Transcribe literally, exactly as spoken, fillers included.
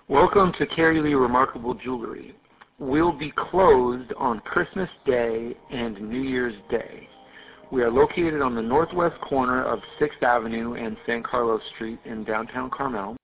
Welcome to Carrie Lee Remarkable Jewelry. We'll be closed on Christmas Day and New Year's Day. We are located on the northwest corner of sixth Avenue and San Carlos Street in downtown Carmel.